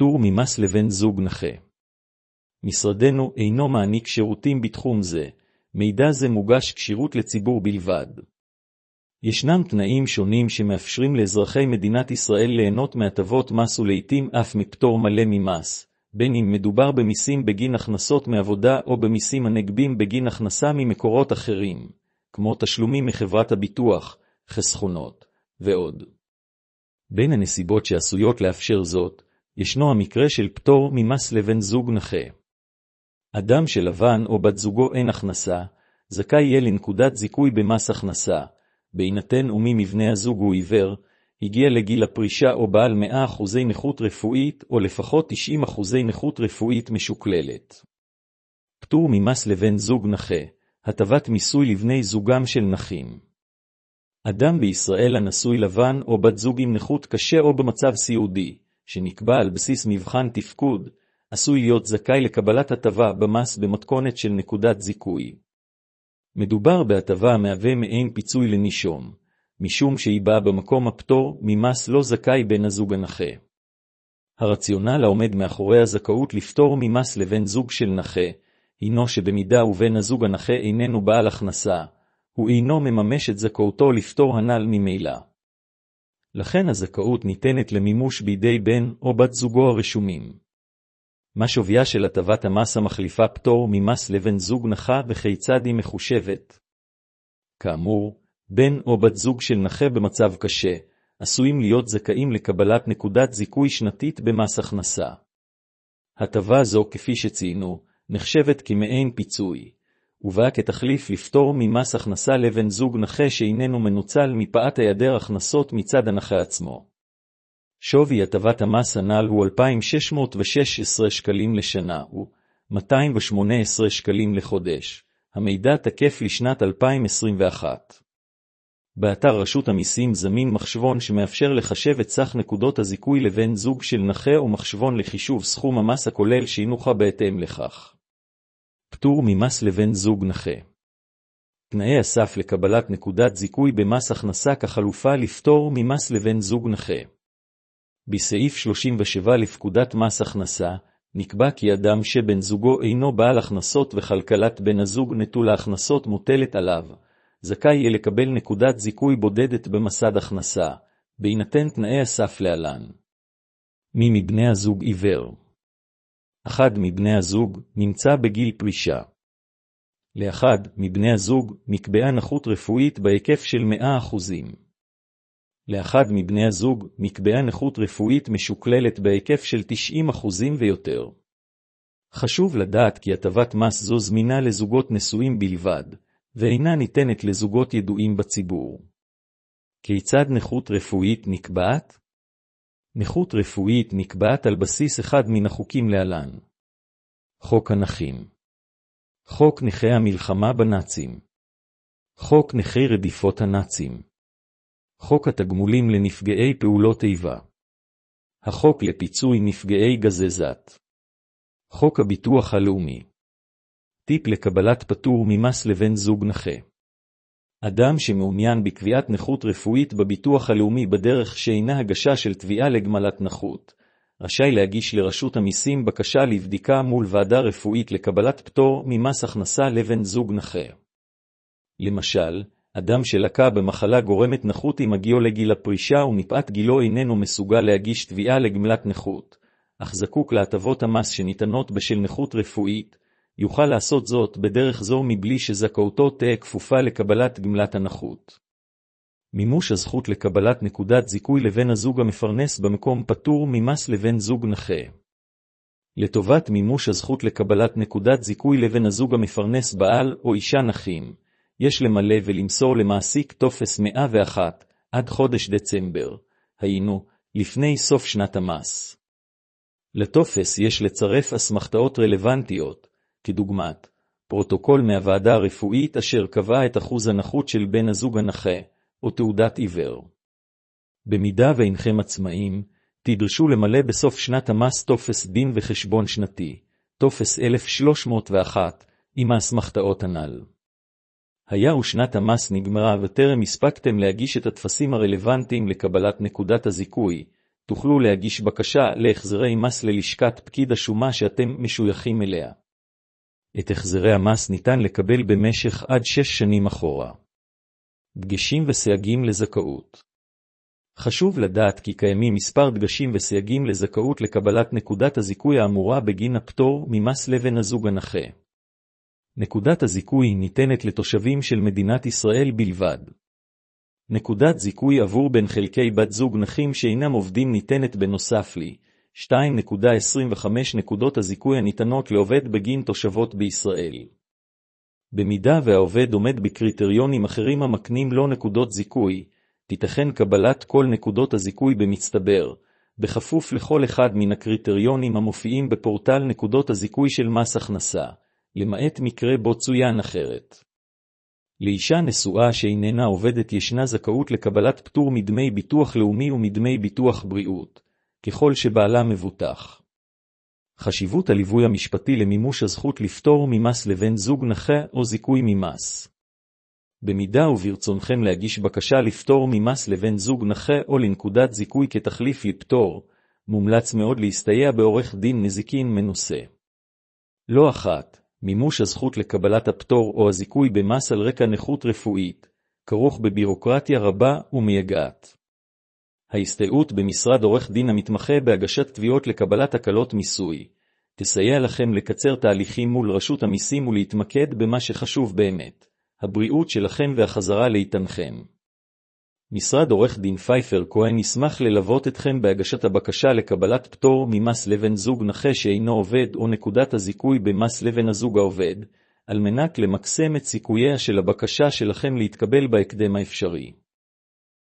פטור ממס לבן זוג נכה. משרדנו אינו מעניק שירותים בתחום זה, מידע זה מוגש כשירות לציבור בלבד. ישנם תנאים שונים שמאפשרים לאזרחי מדינת ישראל ליהנות מהטבות מס ולעיתים אף מפטור מלא ממס, בין אם מדובר במיסים בגין הכנסות מעבודה או במיסים הנגבים בגין הכנסה ממקורות אחרים, כמו תשלומים מחברת הביטוח, חסכונות ועוד. בין הנסיבות שעשויות לאפשר זאת, ישנו המקרה של פטור ממס לבן זוג נכה. אדם שלבן או בת זוגו אין הכנסה, זכאי יהיה לנקודת זיכוי במס הכנסה, בהינתן ומי מבני הזוג הוא עיוור, הגיע לגיל הפרישה או בעל 100% נכות רפואית או לפחות 90% נכות רפואית משוקללת. פטור ממס לבן זוג נכה, הטבת מיסוי לבני זוגם של נכים. אדם בישראל הנשוי לבן או בת זוג עם נכות קשה או במצב סיעודי, שנקבע על בסיס מבחן תפקוד, עשוי להיות זכאי לקבלת הטבה במס במתכונת של נקודת זיכוי. מדובר בהטבה המהווה מעין פיצוי לנישום, משום שהיא באה במקום הפטור ממס לא זכאי בן הזוג הנכה. הרציונל העומד מאחורי הזכאות לפטור ממס לבן זוג של נכה, הינו שבמידה ובן הזוג הנכה איננו בעל הכנסה, הוא אינו מממש את זכאותו לפטור הנ"ל ממילא. לכן הזכאות ניתנת למימוש בידי בן או בת זוגו הרשומים. מה שוויה של הטבת המס המחליפה פטור ממס לבן זוג נכה וכיצד היא מחושבת? כאמור, בן או בת זוג של נכה במצב קשה, עשויים להיות זכאים לקבלת נקודת זיכוי שנתית במס הכנסה. הטבה זו, כפי שציינו, נחשבת כמעין פיצוי, ובאה כתחליף לפטור ממס הכנסה לבן זוג נכה שאיננו מנוצל מפאת היעדר הכנסות מצד הנכה עצמו. שווי הטבת המס הנ"ל הוא 2,616 שקלים לשנה ו-218 שקלים לחודש. המידע תקף לשנת 2021. באתר רשות המיסים זמין מחשבון שמאפשר לחשב את סך נקודות הזיכוי לבן זוג של נכה או מחשבון לחישוב סכום המס הכולל שינוחה בהתאם לכך. פטור ממס לבן זוג נכה. תנאי הסף לקבלת נקודת זיכוי במס הכנסה כחלופה לפטור ממס לבן זוג נכה. בסעיף 37 לפקודת מס הכנסה, נקבע כי אדם שבן זוגו אינו בעל הכנסות וכלכלת בן הזוג נטול ההכנסות מוטלת עליו, זכאי יהיה לקבל נקודת זיכוי בודדת במסד הכנסה, בהינתן תנאי הסף להלן. מי מבני הזוג עיוור? אחד מבני הזוג נמצא בגיל פרישה. לאחד מבני הזוג נקבעה נכות רפואית בהיקף של 100%. לאחד מבני הזוג נקבעה נכות רפואית משוקללת בהיקף של 90% ויותר. חשוב לדעת כי הטבת מס זו זמינה לזוגות נשואים בלבד, ואינה ניתנת לזוגות ידועים בציבור. כיצד נכות רפואית נקבעת? נכות רפואית נקבעת על בסיס אחד מן החוקים להלן. חוק הנכים. חוק נכי המלחמה בנאצים. חוק נכי רדיפות הנאצים. חוק התגמולים לנפגעי פעולות איבה. החוק לפיצוי נפגעי גזזת. חוק הביטוח הלאומי. טיפ לקבלת פטור ממס לבן זוג נכה. אדם שמעוניין בקביעת נכות רפואית בביטוח הלאומי בדרך שאינה הגשה של תביעה לגמלת נכות, רשאי להגיש לרשות המיסים בקשה לבדיקה מול ועדה רפואית לקבלת פטור ממס הכנסה לבן זוג נכה. למשל, אדם שלקה במחלה גורמת נכות עם הגיעו לגיל הפרישה ומפאת גילו איננו מסוגל להגיש תביעה לגמלת נכות, אך זקוק להטבות המס שניתנות בשל נכות רפואית, יוכל לעשות זאת בדרך זו מבלי שזכאותו תהיה כפופה לקבלת גמלת הנכות. מימוש הזכות לקבלת נקודת זיכוי לבן הזוג המפרנס במקום פטור ממס לבן זוג נכה. לטובת מימוש הזכות לקבלת נקודת זיכוי לבן הזוג המפרנס בעל או אישה נכים, יש למלא ולמסור למעסיק טופס 101 עד חודש דצמבר, היינו, לפני סוף שנת המס. לטופס יש לצרף אסמכתאות רלוונטיות, כדוגמת פרוטוקול מהוועדה הרפואית אשר קבעה את אחוז הנכות של בן הזוג הנכה, או תעודת עיוור. במידה ואינכם עצמאים, תדרשו למלא בסוף שנת המס טופס דין וחשבון שנתי, טופס 1301, עם האסמכתאות הנ"ל. היה ושנת המס נגמרה וטרם הספקתם להגיש את הטפסים הרלוונטיים לקבלת נקודת הזיכוי, תוכלו להגיש בקשה להחזרי מס ללשכת פקיד השומה שאתם משויכים אליה. את החזרי המס ניתן לקבל במשך עד 6 שנים אחורה. דגשים וסייגים לזכאות. חשוב לדעת כי קיימים מספר דגשים וסייגים לזכאות לקבלת נקודת הזיכוי האמורה בגין הפטור ממס לבן הזוג הנכה. נקודת הזיכוי ניתנת לתושבים של מדינת ישראל בלבד. נקודת זיכוי עבור בין חלקי בת זוג נכים שאינם עובדים ניתנת בנוסף לי 2.25 נקודות הזיכוי הניתנות לעובד בגין תושבות בישראל. במידה והעובד עומד בקריטריונים אחרים המקנים לו נקודות זיכוי, תיתכן קבלת כל נקודות הזיכוי במצטבר, בכפוף לכל אחד מן הקריטריונים המופיעים בפורטל נקודות הזיכוי של מס הכנסה, למעט מקרה בו צוין אחרת. לאישה נשואה שאיננה עובדת ישנה זכאות לקבלת פטור מדמי ביטוח לאומי ומדמי ביטוח בריאות, ככל שבעלה מבוטח. חשיבות הליווי המשפטי למימוש הזכות לפטור ממס לבן זוג נכה או זיכוי ממס. במידה וברצונכם להגיש בקשה לפטור ממס לבן זוג נכה או לנקודת זיכוי כתחליף לפטור, מומלץ מאוד להסתייע בעורך דין נזיקין מנוסה. לא אחת, מימוש הזכות לקבלת הפטור או הזיכוי במס על רקע נכות רפואית, כרוך בבירוקרטיה רבה ומייגעת. ההסתייעות במשרד עורך דין המתמחה בהגשת תביעות לקבלת הקלות מיסוי, תסייע לכם לקצר תהליכים מול רשות המיסים ולהתמקד במה שחשוב באמת, הבריאות שלכם והחזרה לאיתנכם. משרד עורך דין פייפר כהן ישמח ללוות אתכם בהגשת הבקשה לקבלת פטור ממס לבן זוג נכה שאינו עובד או נקודת הזיכוי במס לבן הזוג העובד, על מנת למקסם את סיכוייה של הבקשה שלכם להתקבל בהקדם האפשרי.